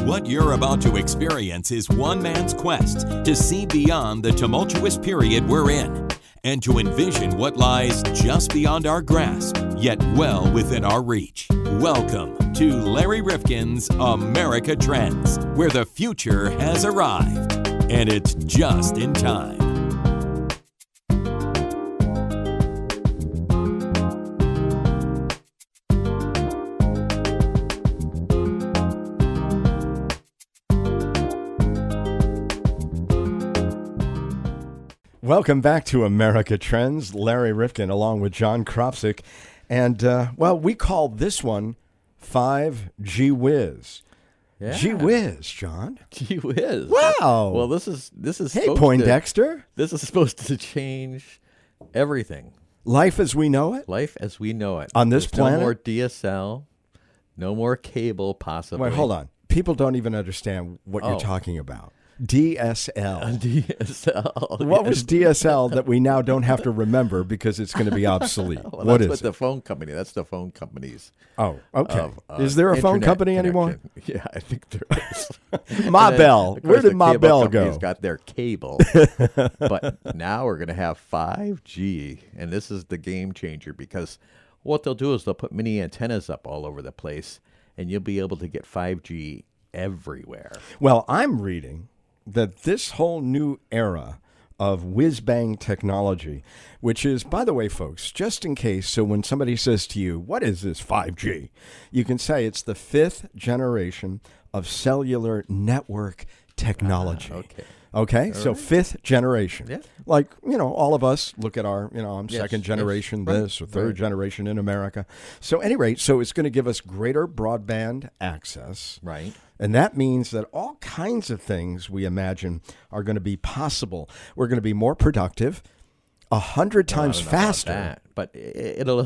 What you're about to experience is one man's quest to see beyond the tumultuous period we're in and to envision what lies just beyond our grasp, yet well within our reach. Welcome to Larry Rifkin's America Trends, where the future has arrived, and it's just in time. Welcome back to America Trends. Larry Rifkin along with John Kropsic. And, we call this one 5G Whiz. Yeah. Gee whiz, John. Gee whiz. Wow. Well, this is Hey, Poindexter. This is supposed to change everything. Life as we know it? Life as we know it. On this planet? No more DSL. No more cable, possibly. Wait, hold on. People don't even understand what you're talking about. DSL. DSL. What was DSL that we now don't have to remember because it's going to be obsolete? Well, what that's is the phone company. That's the phone companies. Oh, okay. Is there a phone internet company connection. anymore? Yeah, I think there is. Ma Bell. Of Where course, did the Ma cable Bell company's go? got their cable. But now we're going to have 5G, and this is the game changer because what they'll do is they'll put mini antennas up all over the place, and you'll be able to get 5G everywhere. Well, I'm reading that this whole new era of whiz-bang technology, which is, by the way, folks, just in case, so when somebody says to you, what is this 5G? You can say it's the fifth generation of cellular network technology. Okay, so right. Fifth generation. Yeah. Like, all of us look at our, I'm Yes, second generation yes, this or third right. generation in America. So at any rate, so it's going to give us greater broadband access. Right. And that means that all kinds of things we imagine are going to be possible. We're going to be more productive, 100 times faster. But it'll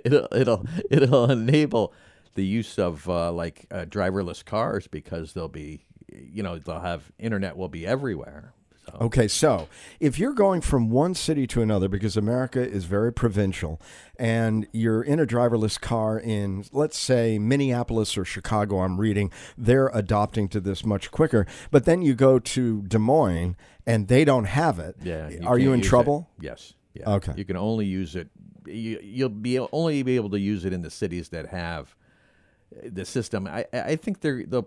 enable the use of driverless cars because they'll be, they'll have internet will be everywhere. So. Okay, so if you're going from one city to another, because America is very provincial, and you're in a driverless car in, let's say, Minneapolis or Chicago, I'm reading, they're adopting to this much quicker. But then you go to Des Moines, and they don't have it. Yeah. Are you in trouble? It. Yes. Yeah. Okay. You can only use it. You'll only be able to use it in the cities that have the system. I think the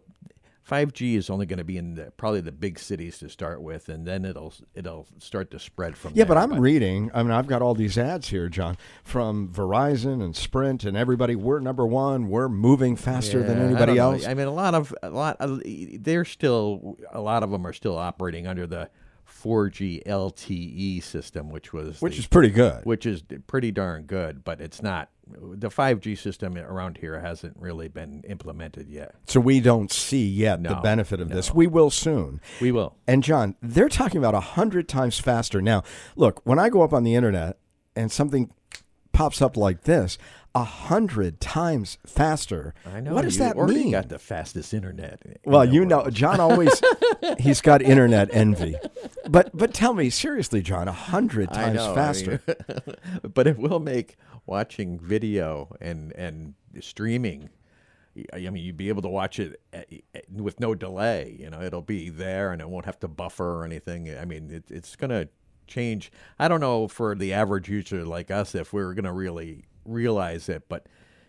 5G is only going to be in probably the big cities to start with, and then it'll start to spread from there. Yeah, but I'm reading. I've got all these ads here, John, from Verizon and Sprint and everybody. We're number one. We're moving faster than anybody else. I mean, a lot of them are still operating under the 4G LTE system, which is pretty good. Which is pretty darn good, but it's not. The 5G system around here hasn't really been implemented yet. So we don't see yet the benefit of this. We will soon. We will. And John, they're talking about 100 times faster. Now, look, when I go up on the internet and something pops up like this, 100 times faster. I know. What does that already mean? Got the fastest internet. Well, John always, he's got internet envy. But tell me, seriously, John, 100 times faster. But it will make watching video and streaming, I mean, you'd be able to watch it with no delay. It'll be there and it won't have to buffer or anything. I mean, it's going to change. I don't know for the average user like us if we're going to really realize it, but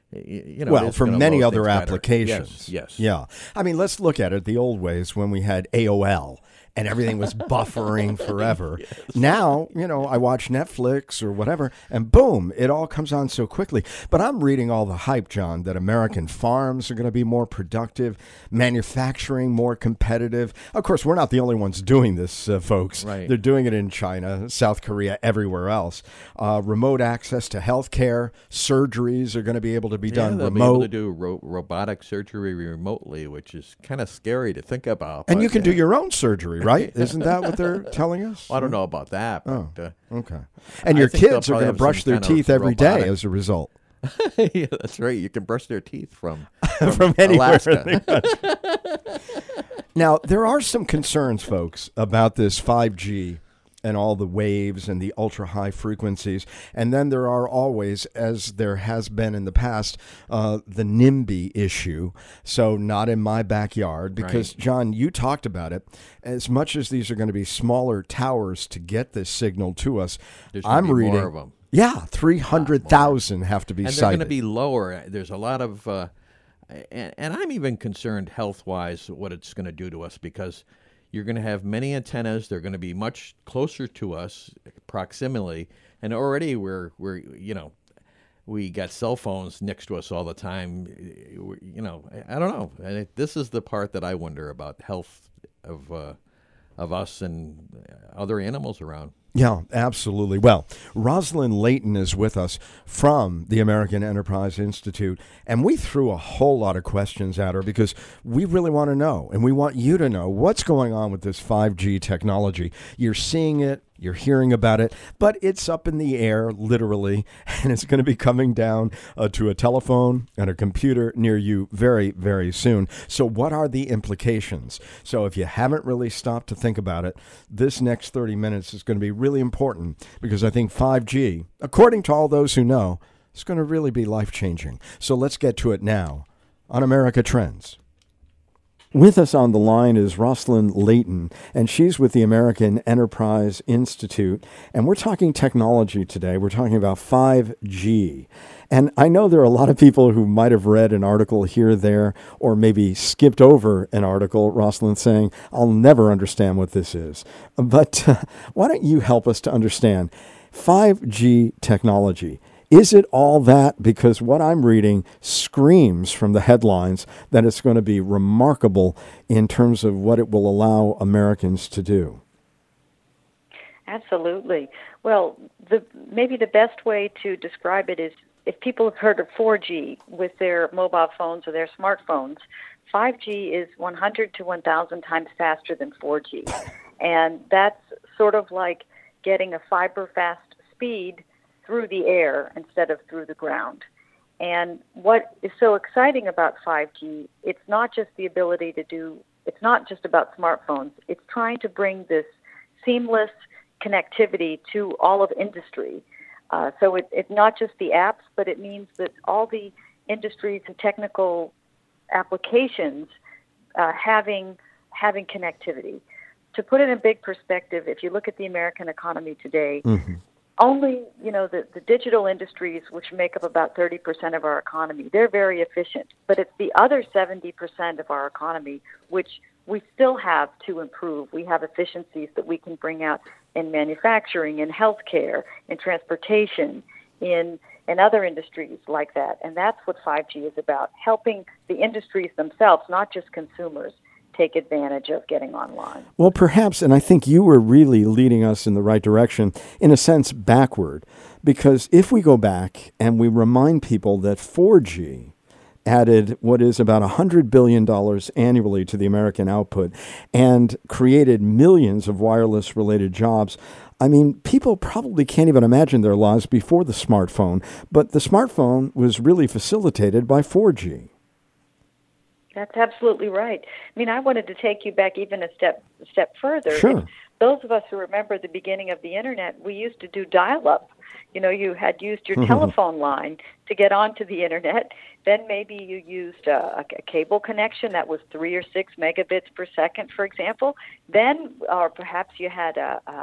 for many other applications. Yes. Yeah. I mean, let's look at it the old ways when we had AOL and everything was buffering forever. Yes. Now, I watch Netflix or whatever, and boom, it all comes on so quickly. But I'm reading all the hype, John, that American farms are going to be more productive, manufacturing more competitive. Of course, we're not the only ones doing this, folks. Right. They're doing it in China, South Korea, everywhere else. Remote access to healthcare, surgeries are going to be able to be done they'll remote. Be able to do robotic surgery remotely, which is kind of scary to think about. And you can do your own surgery, right? Isn't that what they're telling us? Well, I don't know about that. But, okay. And your kids are going to brush their teeth every day as a result. Yeah, that's right. You can brush their teeth from anywhere. Alaska. Now, there are some concerns, folks, about this 5G and all the waves and the ultra high frequencies. And then there are always, as there has been in the past, the NIMBY issue. So not in my backyard, because Right. John, you talked about it. As much as these are going to be smaller towers to get this signal to us, There's gonna I'm be reading. more of them. Yeah, 300,000 have to be And they're sighted. going to be lower. There's a lot of, and I'm even concerned health-wise what it's going to do to us, because you're going to have many antennas. They're going to be much closer to us, proximity, and already we got cell phones next to us all the time. I don't know. And this is the part that I wonder about health of us and other animals around. Yeah, absolutely. Well, Rosalind Layton is with us from the American Enterprise Institute, and we threw a whole lot of questions at her because we really want to know, and we want you to know what's going on with this 5G technology. You're seeing it, you're hearing about it, but it's up in the air, literally, and it's going to be coming down to a telephone and a computer near you very, very soon. So what are the implications? So if you haven't really stopped to think about it, this next 30 minutes is going to be really important, because I think 5G, according to all those who know, is going to really be life-changing. So let's get to it now on America Trends. With us on the line is Rosalind Layton, and she's with the American Enterprise Institute, and we're talking technology today. We're talking about 5G. And I know there are a lot of people who might have read an article here, there, or maybe skipped over an article, Rosalind, saying, I'll never understand what this is. But why don't you help us to understand 5G technology? Is it all that? Because what I'm reading screams from the headlines that it's going to be remarkable in terms of what it will allow Americans to do. Absolutely. Well, maybe the best way to describe it is, if people have heard of 4G with their mobile phones or their smartphones, 5G is 100 to 1,000 times faster than 4G. And that's sort of like getting a fiber-fast speed through the air instead of through the ground. And what is so exciting about 5G, it's not just the ability to do, it's not just about smartphones, it's trying to bring this seamless connectivity to all of industry. So it's not just the apps, but it means that all the industries and technical applications having connectivity. To put it in big perspective, if you look at the American economy today, only, the digital industries, which make up about 30% of our economy, they're very efficient. But it's the other 70% of our economy which we still have to improve. We have efficiencies that we can bring out in manufacturing, in healthcare, in transportation, in other industries like that. And that's what 5G is about, helping the industries themselves, not just consumers, take advantage of getting online. Well, perhaps, and I think you were really leading us in the right direction, in a sense, backward. Because if we go back and we remind people that 4G added what is about $100 billion annually to the American output and created millions of wireless-related jobs, I mean, people probably can't even imagine their lives before the smartphone, but the smartphone was really facilitated by 4G. That's absolutely right. I mean, I wanted to take you back even a step further. Sure. Those of us who remember the beginning of the Internet, we used to do dial-up. You had used your telephone line to get onto the Internet. Then maybe you used a cable connection that was 3 or 6 megabits per second, for example. Then, or perhaps you had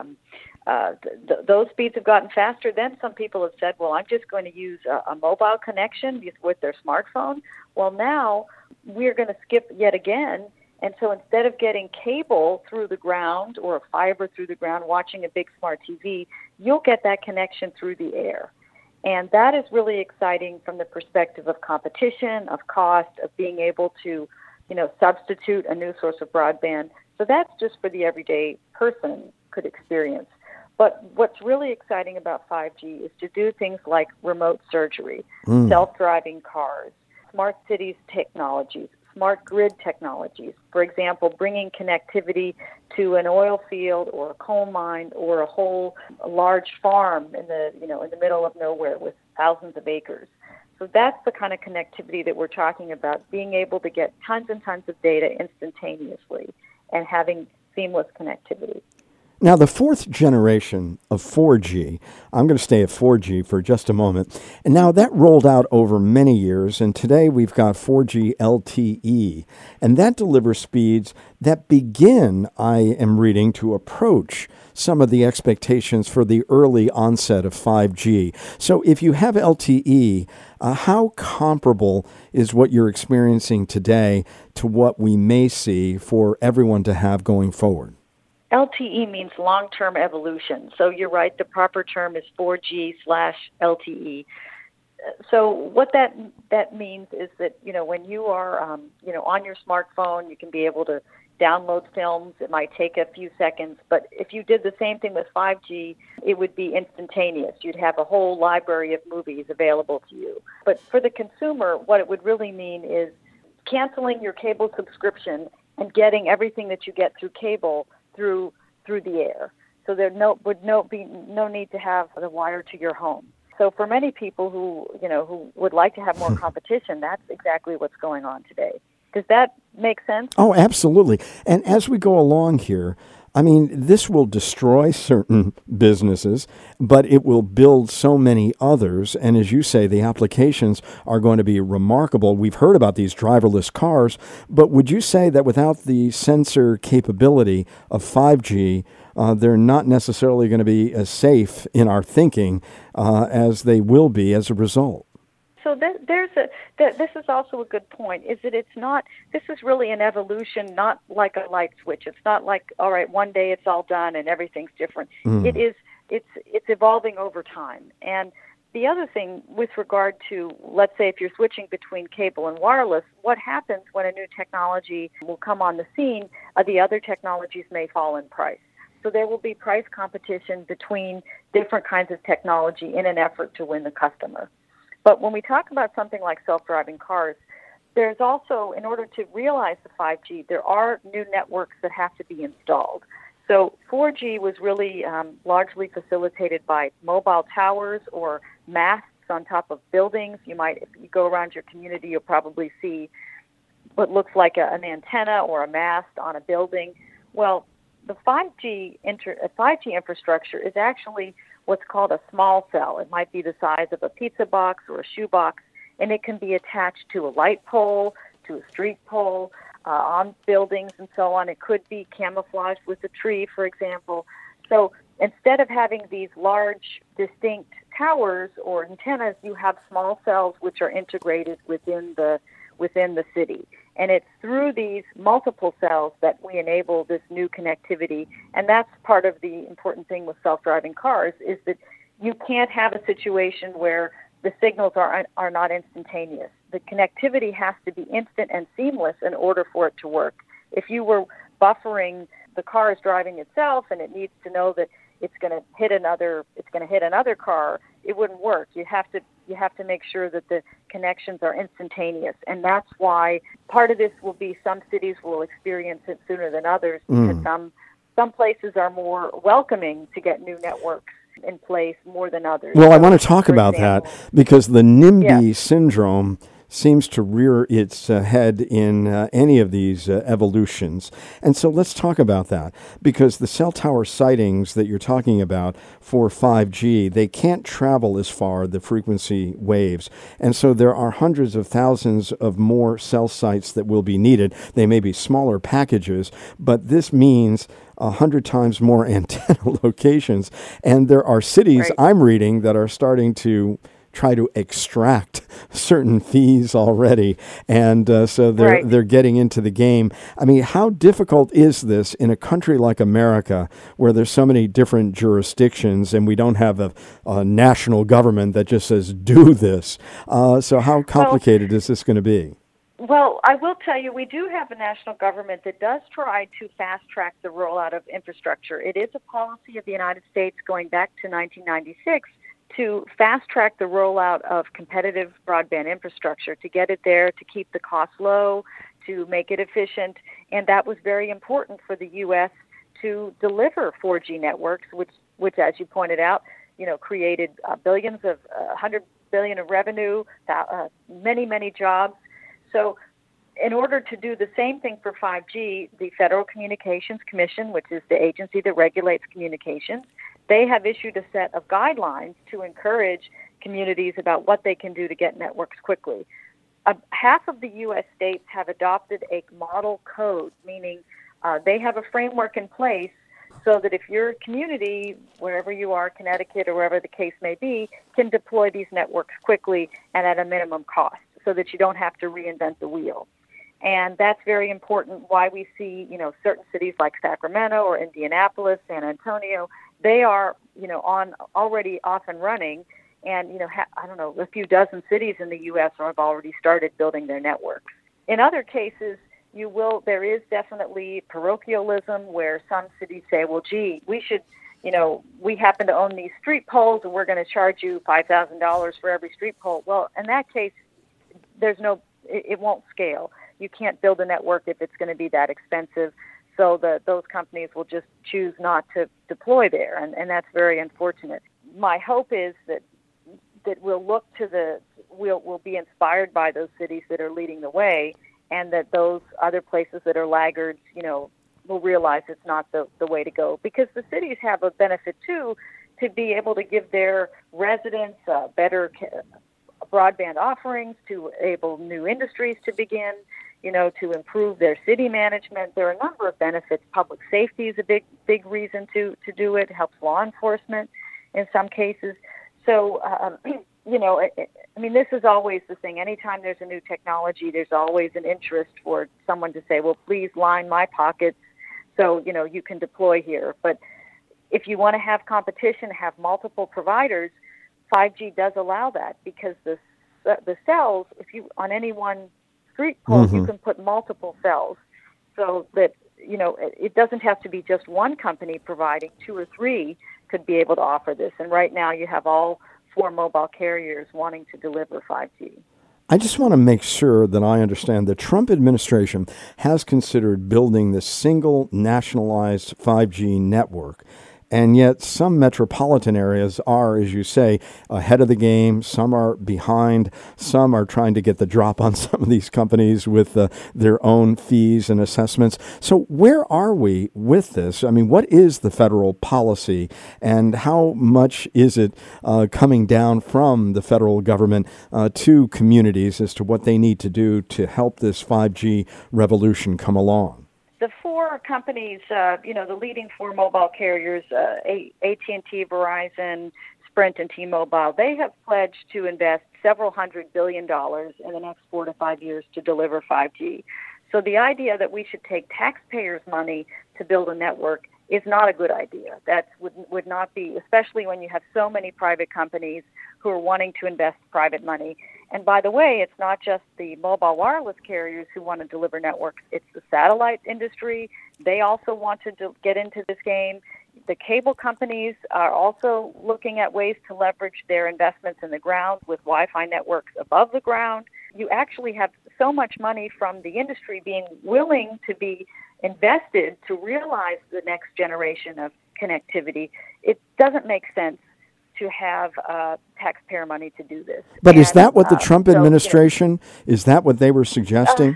those speeds have gotten faster. Then some people have said, well, I'm just going to use a mobile connection with their smartphone. Well, now we're going to skip yet again. And so instead of getting cable through the ground or a fiber through the ground, watching a big smart TV, you'll get that connection through the air. And that is really exciting from the perspective of competition, of cost, of being able to, substitute a new source of broadband. So that's just for the everyday person could experience. But what's really exciting about 5G is to do things like remote surgery, self-driving cars, smart cities technologies, smart grid technologies. For example, bringing connectivity to an oil field or a coal mine or a large farm in the middle of nowhere with thousands of acres. So that's the kind of connectivity that we're talking about, being able to get tons and tons of data instantaneously and having seamless connectivity. Now, the fourth generation of 4G, I'm going to stay at 4G for just a moment. And now that rolled out over many years, and today we've got 4G LTE. And that delivers speeds that begin, I am reading, to approach some of the expectations for the early onset of 5G. So if you have LTE, how comparable is what you're experiencing today to what we may see for everyone to have going forward? LTE means long-term evolution. So you're right, the proper term is 4G/LTE. So what that means is that, when you are, on your smartphone, you can be able to download films. It might take a few seconds, but if you did the same thing with 5G, it would be instantaneous. You'd have a whole library of movies available to you. But for the consumer, what it would really mean is canceling your cable subscription and getting everything that you get through cable through the air. So there would be no need to have the wire to your home. So for many people who would like to have more competition, that's exactly what's going on today. Does that make sense? Oh, absolutely. And as we go along here, I mean, this will destroy certain businesses, but it will build so many others. And as you say, the applications are going to be remarkable. We've heard about these driverless cars, but would you say that without the sensor capability of 5G, they're not necessarily going to be as safe in our thinking as they will be as a result? So this is also a good point, is that this is really an evolution, not like a light switch. It's not like, all right, one day it's all done and everything's different. It's evolving over time. And the other thing with regard to, let's say if you're switching between cable and wireless, what happens when a new technology will come on the scene, the other technologies may fall in price. So there will be price competition between different kinds of technology in an effort to win the customer. But when we talk about something like self-driving cars, there's also, in order to realize the 5G, there are new networks that have to be installed. So 4G was really largely facilitated by mobile towers or masts on top of buildings. If you go around your community, you'll probably see what looks like an antenna or a mast on a building. Well, the 5G infrastructure is actually what's called a small cell. It might be the size of a pizza box or a shoe box, and it can be attached to a light pole, to a street pole, on buildings and so on. It could be camouflaged with a tree, for example. So instead of having these large, distinct towers or antennas, you have small cells which are integrated within the city. And it's through these multiple cells that we enable this new connectivity. And that's part of the important thing with self-driving cars, is that you can't have a situation where the signals are not instantaneous. The connectivity has to be instant and seamless in order for it to work. If you were buffering, the car is driving itself and it needs to know that it's going to hit another car, it wouldn't work. You have to make sure that the connections are instantaneous, and that's why part of this will be some cities will experience it sooner than others, because some places are more welcoming to get new networks in place more than others. Well, I want to talk about that because the NIMBY syndrome seems to rear its head in any of these evolutions. And so let's talk about that, because the cell tower sightings that you're talking about for 5G, they can't travel as far, the frequency waves. And so there are hundreds of thousands of more cell sites that will be needed. They may be smaller packages, but this means 100 times more antenna locations. And there are cities, I'm reading, that are starting to try to extract certain fees already, and so they're getting into the game. I mean, how difficult is this in a country like America, where there's so many different jurisdictions, and we don't have a national government that just says do this? So how complicated is this going to be? Well, I will tell you, we do have a national government that does try to fast-track the rollout of infrastructure. It is a policy of the United States going back to 1996 to fast-track the rollout of competitive broadband infrastructure, to get it there, to keep the cost low, to make it efficient. And that was very important for the U.S. to deliver 4G networks, which as you pointed out, created billions of, $100 billion of revenue, many, many jobs. So in order to do the same thing for 5G, the Federal Communications Commission, which is the agency that regulates communications, they have issued a set of guidelines to encourage communities about what they can do to get networks quickly. Half of the U.S. states have adopted a model code, meaning they have a framework in place so that if your community, wherever you are, Connecticut or wherever the case may be, can deploy these networks quickly and at a minimum cost so that you don't have to reinvent the wheel. And that's very important why we see, certain cities like Sacramento or Indianapolis, San Antonio, they are, already off and running. And, a few dozen cities in the U.S. have already started building their networks. In other cases, there is definitely parochialism where some cities say, well, gee, we should, we happen to own these street poles and we're going to charge you $5,000 for every street pole. Well, in that case, it won't scale. You can't build a network if it's going to be that expensive. So those companies will just choose not to deploy there, and that's very unfortunate. My hope is that we'll look to we'll be inspired by those cities that are leading the way, and that those other places that are laggards, will realize it's not the way to go. Because the cities have a benefit too, to be able to give their residents better broadband offerings, to enable new industries to begin, to improve their city management. There are a number of benefits. Public safety is a big reason to do it. It helps law enforcement in some cases. So, this is always the thing. Anytime there's a new technology, there's always an interest for someone to say, well, please line my pockets so, you can deploy here. But if you want to have competition, have multiple providers, 5G does allow that, because the cells, if you on any one street pole, you can put multiple cells, so that it doesn't have to be just one company providing. 2 or 3 could be able to offer this. And right now, you have all 4 mobile carriers wanting to deliver 5G. I just want to make sure that I understand the Trump administration has considered building this single nationalized 5G network. And yet some metropolitan areas are, as you say, ahead of the game. Some are behind. Some are trying to get the drop on some of these companies with their own fees and assessments. So where are we with this? I mean, what is the federal policy, and how much is it coming down from the federal government to communities as to what they need to do to help this 5G revolution come along? The 4 companies, the leading 4 mobile carriers, AT&T, Verizon, Sprint, and T-Mobile, they have pledged to invest several $100 billion in the next 4 to 5 years to deliver 5G. So the idea that we should take taxpayers' money to build a network is not a good idea. That would not be, especially when you have so many private companies who are wanting to invest private money. And by the way, it's not just the mobile wireless carriers who want to deliver networks. It's the satellite industry. They also want to get into this game. The cable companies are also looking at ways to leverage their investments in the ground with Wi-Fi networks above the ground. You actually have so much money from the industry being willing to be invested to realize the next generation of connectivity. It doesn't make sense to have taxpayer money to do this. But is that what the Trump administration, is that what they were suggesting?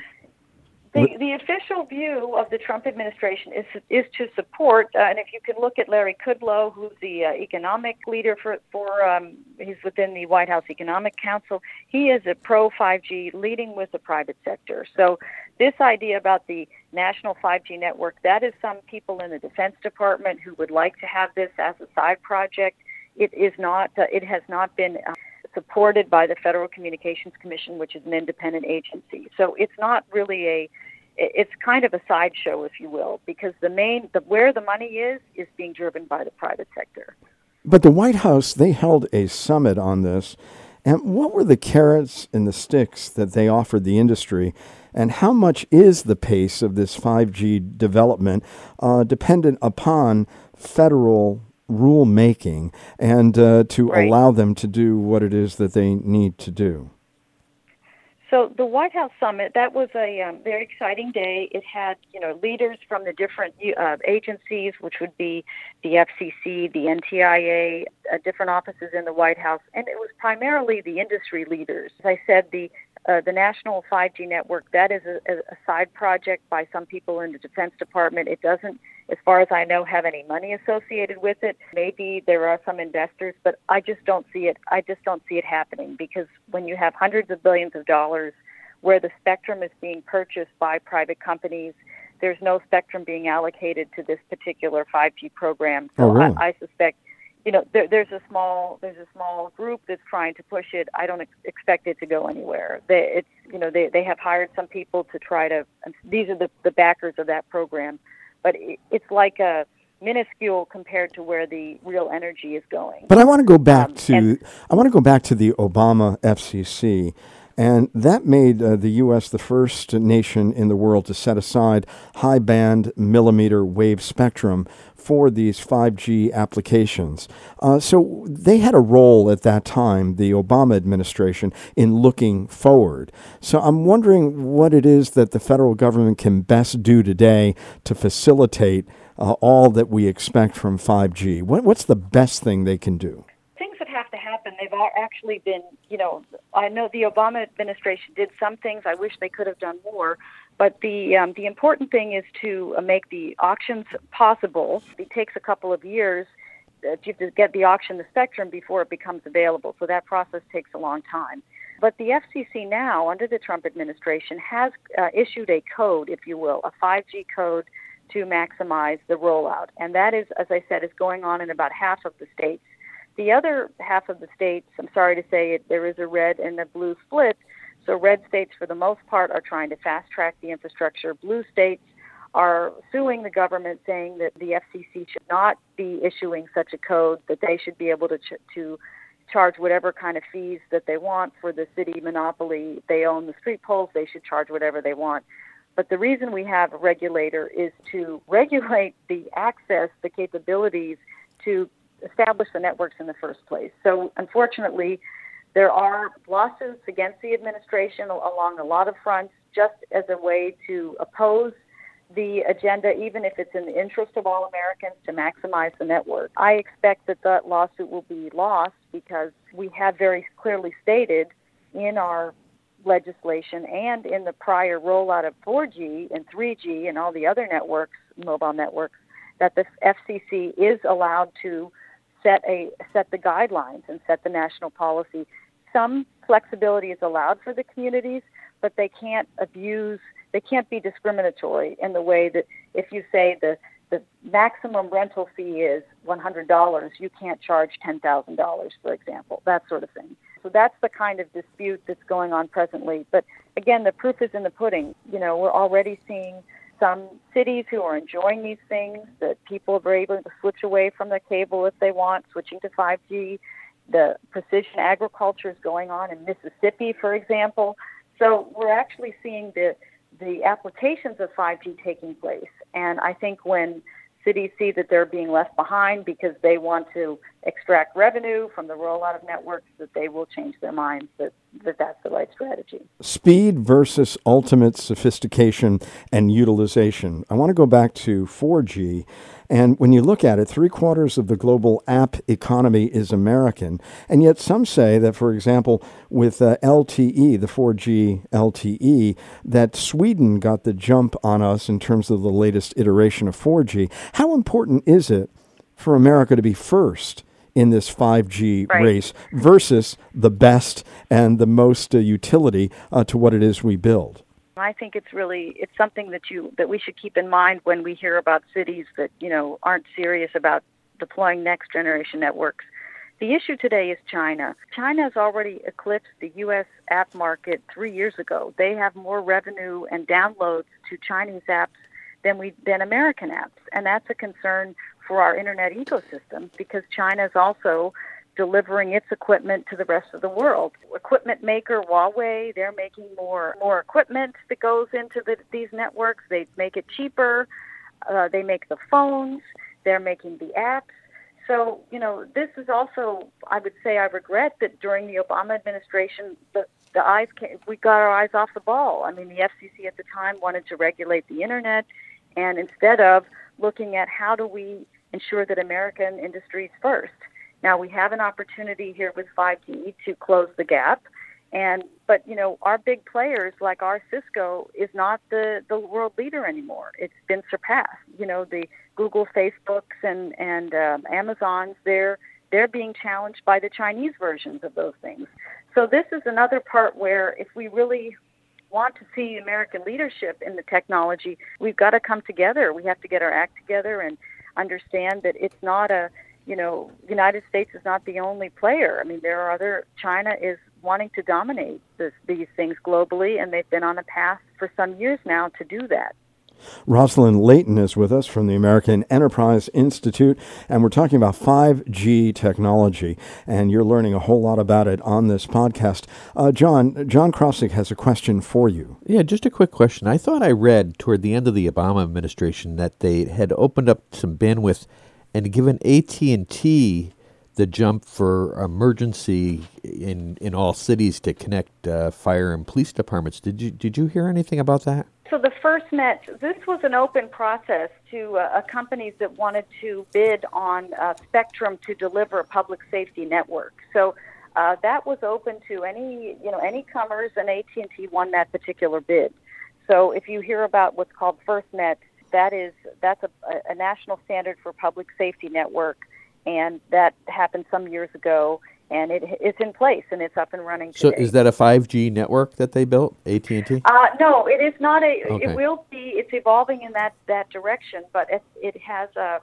The official view of the Trump administration is to support, and if you can look at Larry Kudlow, who's the economic leader he's within the White House Economic Council, he is a pro-5G, leading with the private sector. So this idea about the national 5G network, that is some people in the Defense Department who would like to have this as a side project. It is not. It has not been supported by the Federal Communications Commission, which is an independent agency. So it's not really it's kind of a sideshow, if you will, because where the money is being driven by the private sector. But the White House, they held a summit on this. And what were the carrots and the sticks that they offered the industry? And how much is the pace of this 5G development dependent upon federal rulemaking and to allow them to do what it is that they need to do? So the White House Summit, that was a very exciting day. It had, leaders from the different agencies, which would be the FCC, the NTIA, different offices in the White House, and it was primarily the industry leaders. As I said, the The National 5G Network, that is a side project by some people in the Defense Department. It doesn't, as far as I know, have any money associated with it. Maybe there are some investors, but I just don't see it. I just don't see it happening, because when you have hundreds of billions of dollars where the spectrum is being purchased by private companies, there's no spectrum being allocated to this particular 5G program. So really? I suspect, there's a small group that's trying to push it. I don't expect it to go anywhere. They have hired some people to try to. These are the backers of that program, but it's like a minuscule compared to where the real energy is going. But I want to go back to the Obama FCC. And that made the U.S. the first nation in the world to set aside high-band millimeter wave spectrum for these 5G applications. So they had a role at that time, the Obama administration, in looking forward. So I'm wondering what it is that the federal government can best do today to facilitate all that we expect from 5G. What's the best thing they can do? Things that have to happen, they've actually been, I know the Obama administration did some things. I wish they could have done more. But the important thing is to make the auctions possible. It takes a couple of years to get the auction, the spectrum, before it becomes available. So that process takes a long time. But the FCC now, under the Trump administration, has issued a code, if you will, a 5G code to maximize the rollout. And that is, as I said, is going on in about half of the states. The other half of the states, I'm sorry to say it, there is a red and a blue split. So red states, for the most part, are trying to fast-track the infrastructure. Blue states are suing the government, saying that the FCC should not be issuing such a code, that they should be able to charge whatever kind of fees that they want for the city monopoly. They own the street poles. They should charge whatever they want. But the reason we have a regulator is to regulate the access, the capabilities to establish the networks in the first place. So unfortunately, there are lawsuits against the administration along a lot of fronts, just as a way to oppose the agenda, even if it's in the interest of all Americans, to maximize the network. I expect that lawsuit will be lost, because we have very clearly stated in our legislation and in the prior rollout of 4G and 3G and all the other networks, mobile networks, that the FCC is allowed to set the guidelines and set the national policy. Some flexibility is allowed for the communities, but they can't be discriminatory in the way that if you say the maximum rental fee is $100, you can't charge $10,000, for example, that sort of thing. So that's the kind of dispute that's going on presently. But again, the proof is in the pudding. We're already seeing some cities who are enjoying these things, that people are able to switch away from the cable if they want, switching to 5G. The precision agriculture is going on in Mississippi, for example. So we're actually seeing the applications of 5G taking place. And I think when cities see that they're being left behind because they want to extract revenue from the rollout of networks, that they will change their minds that that's the right strategy. Speed versus ultimate sophistication and utilization. I want to go back to 4G. And when you look at it, 3/4 of the global app economy is American. And yet some say that, for example, with LTE, the 4G LTE, that Sweden got the jump on us in terms of the latest iteration of 4G. How important is it for America to be first in this 5G race versus the best and the most utility to what it is we build? I think it's something that we should keep in mind when we hear about cities that, aren't serious about deploying next generation networks. The issue today is China. China has already eclipsed the U.S. app market 3 years ago. They have more revenue and downloads to Chinese apps than American apps. And that's a concern for our internet ecosystem, because China is also delivering its equipment to the rest of the world. Equipment maker Huawei, they're making more equipment that goes into these networks. They make it cheaper. They make the phones. They're making the apps. So, this is also, I would say, I regret that during the Obama administration, we got our eyes off the ball. I mean, the FCC at the time wanted to regulate the internet, and instead of looking at how do we ensure that American industries first. Now, we have an opportunity here with 5G to close the gap, and But, our big players like our Cisco is not the world leader anymore. It's been surpassed. The Google, Facebooks, and Amazons, they're being challenged by the Chinese versions of those things. So this is another part where if we really want to see American leadership in the technology, we've got to come together. We have to get our act together and understand that it's not the United States is not the only player. I mean, there are China is wanting to dominate these things globally, and they've been on a path for some years now to do that. Rosalind Layton is with us from the American Enterprise Institute, and we're talking about 5G technology, and you're learning a whole lot about it on this podcast. John Krosick has a question for you. Yeah, just a quick question. I thought I read toward the end of the Obama administration that they had opened up some bandwidth and given AT&T the jump for emergency in all cities to connect fire and police departments. Did you hear anything about that? So the FirstNet, this was an open process to companies that wanted to bid on spectrum to deliver a public safety network. So that was open to any comers, and AT&T won that particular bid. So if you hear about what's called FirstNet, that's a national standard for public safety network, and that happened some years ago. And it's in place, and it's up and running today. So is that a 5G network that they built, AT&T? No, it is not a. Okay. It will be. It's evolving in that direction, but it has a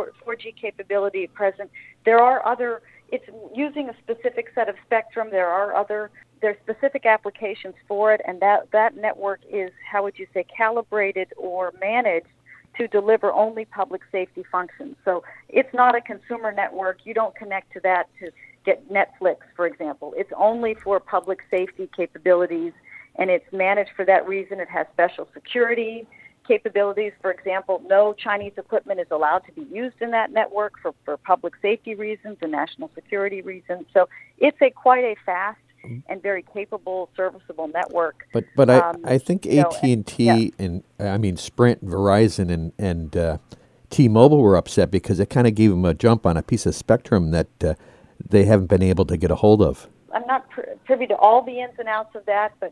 4G capability at present. There are other. It's using a specific set of spectrum. There's specific applications for it, and that network is, how would you say, calibrated or managed to deliver only public safety functions. So it's not a consumer network. You don't connect to that to get Netflix, for example. It's only for public safety capabilities, and it's managed for that reason. It has special security capabilities. For example, no Chinese equipment is allowed to be used in that network for public safety reasons and national security reasons. So it's quite a fast and very capable, serviceable network. But I think AT&T and Sprint, Verizon, and T-Mobile were upset because it kind of gave them a jump on a piece of spectrum that they haven't been able to get a hold of. I'm not privy to all the ins and outs of that, but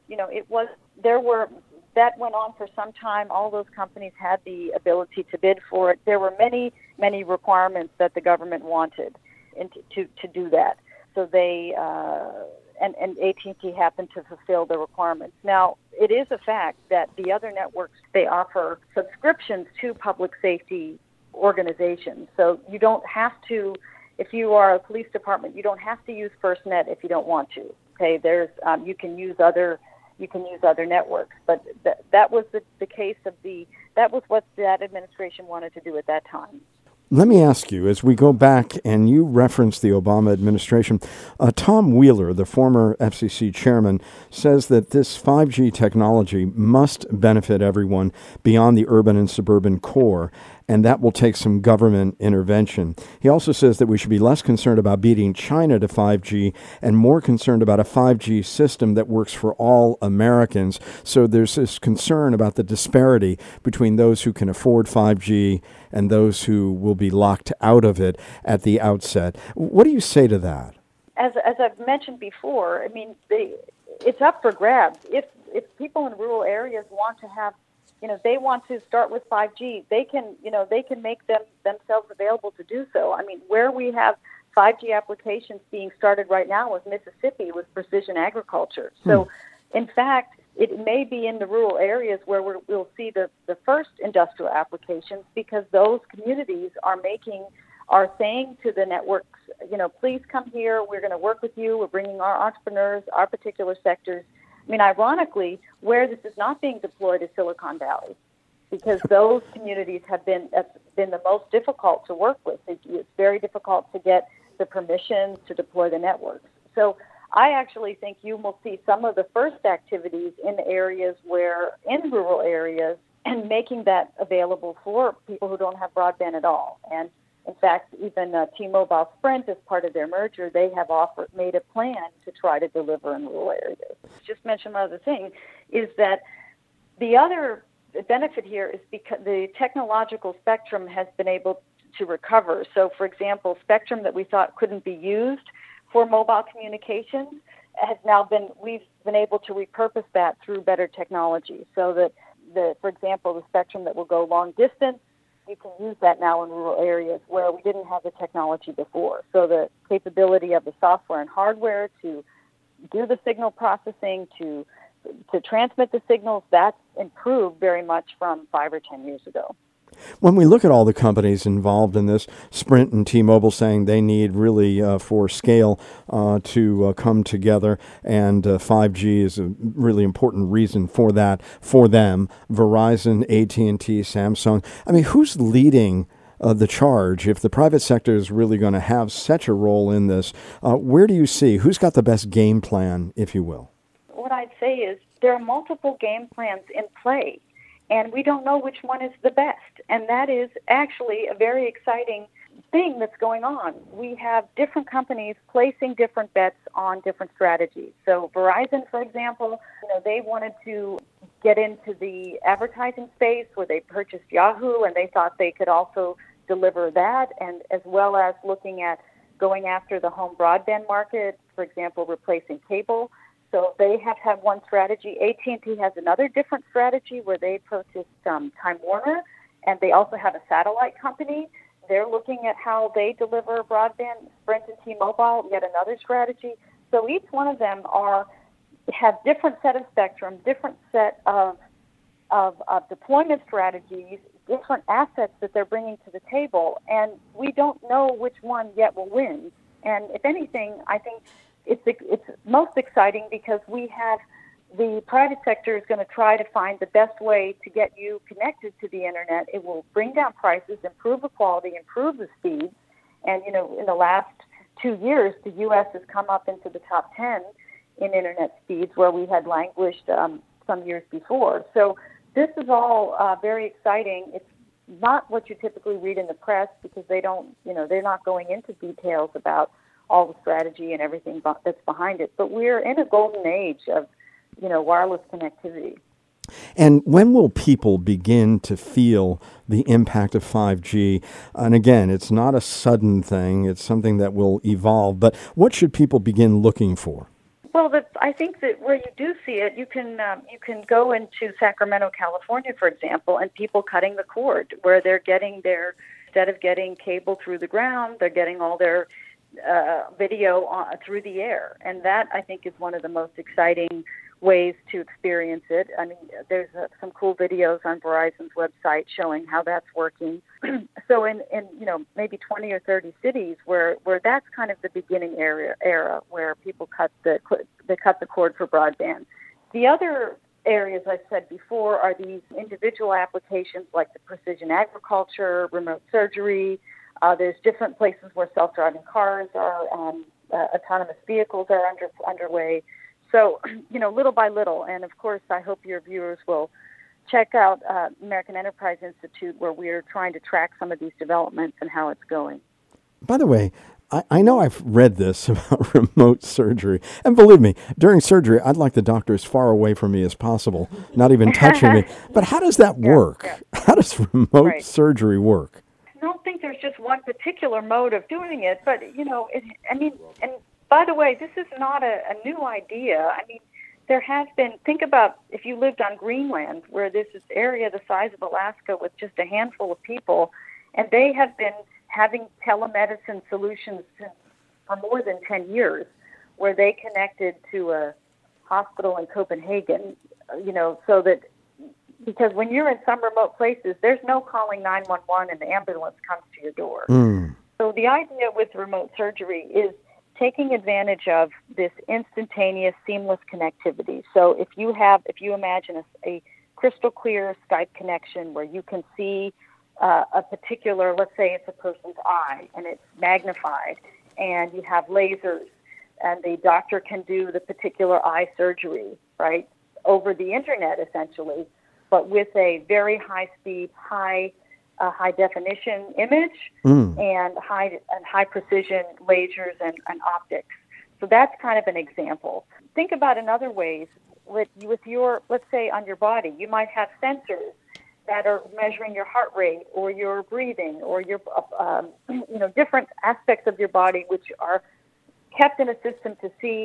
that went on for some time. All those companies had the ability to bid for it. There were many, many requirements that the government wanted to do that. So they and AT&T happened to fulfill the requirements. Now, it is a fact that the other networks, they offer subscriptions to public safety organizations. So you don't have to. If you are a police department, you don't have to use FirstNet if you don't want to. Okay, you can use other networks, but that was the case of that was what that administration wanted to do at that time. Let me ask you, as we go back, and you referenced the Obama administration, Tom Wheeler, the former FCC chairman, says that this 5G technology must benefit everyone beyond the urban and suburban core, and that will take some government intervention. He also says that we should be less concerned about beating China to 5G and more concerned about a 5G system that works for all Americans. So there's this concern about the disparity between those who can afford 5G and those who will be locked out of it at the outset. What do you say to that? As I've mentioned before, I mean, it's up for grabs. If people in rural areas want to have, they want to start with 5G, they can make themselves available to do so. I mean, where we have 5G applications being started right now with Mississippi with precision agriculture. So, in fact, it may be in the rural areas where we'll see the first industrial applications, because those communities are saying to the networks, please come here. We're going to work with you. We're bringing our entrepreneurs, our particular sectors. I mean, ironically, where this is not being deployed is Silicon Valley, because those communities have been the most difficult to work with. It's very difficult to get the permissions to deploy the networks. So I actually think you will see some of the first activities in rural areas, and making that available for people who don't have broadband at all. And in fact, even T-Mobile Sprint, as part of their merger, they have made a plan to try to deliver in rural areas. Just mention one other thing, is that the other benefit here is because the technological spectrum has been able to recover. So, for example, spectrum that we thought couldn't be used for mobile communications has now been, been able to repurpose that through better technology, so that for example, the spectrum that will go long distance, you can use that now in rural areas where we didn't have the technology before. So the capability of the software and hardware to do the signal processing, to transmit the signals, that's improved very much from 5 or 10 years ago. When we look at all the companies involved in this, Sprint and T-Mobile saying they need really for scale to come together, and 5G is a really important reason for that for them. Verizon, AT&T, Samsung. I mean, who's leading the charge? If the private sector is really going to have such a role in this, where do you see who's got the best game plan, if you will? What I'd say is there are multiple game plans in play, and we don't know which one is the best. And that is actually a very exciting thing that's going on. We have different companies placing different bets on different strategies. So Verizon, for example, they wanted to get into the advertising space where they purchased Yahoo, and they thought they could also deliver that, and as well as looking at going after the home broadband market, for example, replacing cable. So they have had one strategy. AT&T has another different strategy where they purchased Time Warner, and they also have a satellite company. They're looking at how they deliver broadband. Sprint and T-Mobile, yet another strategy. So each one of them have different set of spectrum, different set of deployment strategies, different assets that they're bringing to the table, and we don't know which one yet will win. And if anything, I think it's most exciting because we have the private sector is going to try to find the best way to get you connected to the internet. It will bring down prices, improve the quality, improve the speeds. And, in the last 2 years, the U.S. has come up into the top 10 in internet speeds where we had languished some years before. So this is all very exciting. It's not what you typically read in the press because they don't, they're not going into details about all the strategy and everything that's behind it. But we're in a golden age of, wireless connectivity. And when will people begin to feel the impact of 5G? And again, it's not a sudden thing. It's something that will evolve. But what should people begin looking for? Well, I think that where you do see it, you can go into Sacramento, California, for example, and people cutting the cord where they're getting instead of getting cable through the ground, they're getting all their video through the air. And that, I think, is one of the most exciting ways to experience it. I mean, there's some cool videos on Verizon's website showing how that's working. So in maybe 20 or 30 cities where that's kind of the beginning era where people cut the cord for broadband. The other areas I said before are these individual applications like the precision agriculture, remote surgery. There's different places where self-driving cars are, autonomous vehicles are underway. So, little by little, and of course, I hope your viewers will check out American Enterprise Institute, where we're trying to track some of these developments and how it's going. By the way, I know I've read this about remote surgery, and believe me, during surgery, I'd like the doctor as far away from me as possible, not even touching me. But how does that work? Yeah. How does remote surgery work? I don't think there's just one particular mode of doing it, but, and by the way, this is not a new idea. I mean, there has been, think about if you lived on Greenland, where this is area the size of Alaska with just a handful of people, and they have been having telemedicine solutions for more than 10 years, where they connected to a hospital in Copenhagen, so that, because when you're in some remote places, there's no calling 911 and the ambulance comes to your door. So the idea with remote surgery is taking advantage of this instantaneous, seamless connectivity. So if you imagine a crystal clear Skype connection where you can see a particular, let's say it's a person's eye, and it's magnified, and you have lasers, and the doctor can do the particular eye surgery, right, over the internet essentially, but with a very high-speed, high definition image and high precision lasers and optics. So that's kind of an example. Think about in other ways with your, let's say on your body, you might have sensors that are measuring your heart rate or your breathing or your different aspects of your body which are kept in a system to see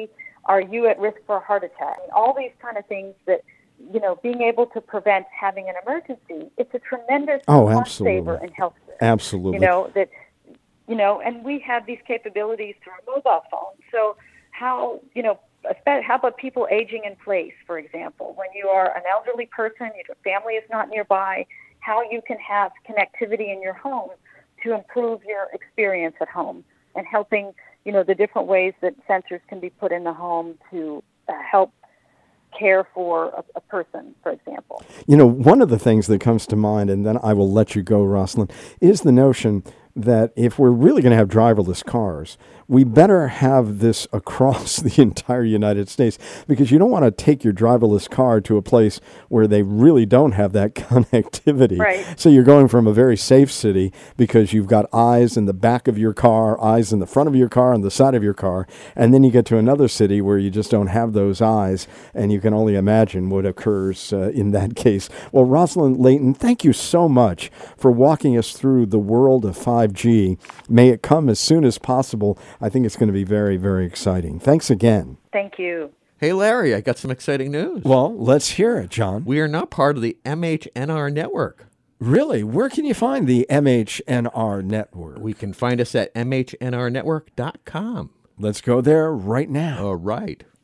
are you at risk for a heart attack? And all these kind of things that, being able to prevent having an emergency, it's a tremendous cost saver in healthcare. Absolutely. And we have these capabilities through our mobile phones. So how about people aging in place, for example? When you are an elderly person, your family is not nearby, how you can have connectivity in your home to improve your experience at home, and helping, the different ways that sensors can be put in the home to help care for a person, for example. One of the things that comes to mind, and then I will let you go, Rosalind, is the notion that if we're really going to have driverless cars, we better have this across the entire United States, because you don't want to take your driverless car to a place where they really don't have that connectivity. Right. So you're going from a very safe city because you've got eyes in the back of your car, eyes in the front of your car, on the side of your car, and then you get to another city where you just don't have those eyes, and you can only imagine what occurs in that case. Well, Rosalind Layton, thank you so much for walking us through the world of 5G. May it come as soon as possible. I think it's going to be very, very exciting. Thanks again. Thank you. Hey, Larry, I got some exciting news. Well, let's hear it, John. We are now part of the MHNR network. Really? Where can you find the MHNR network? We can find us at mhnrnetwork.com. Let's go there right now. All right.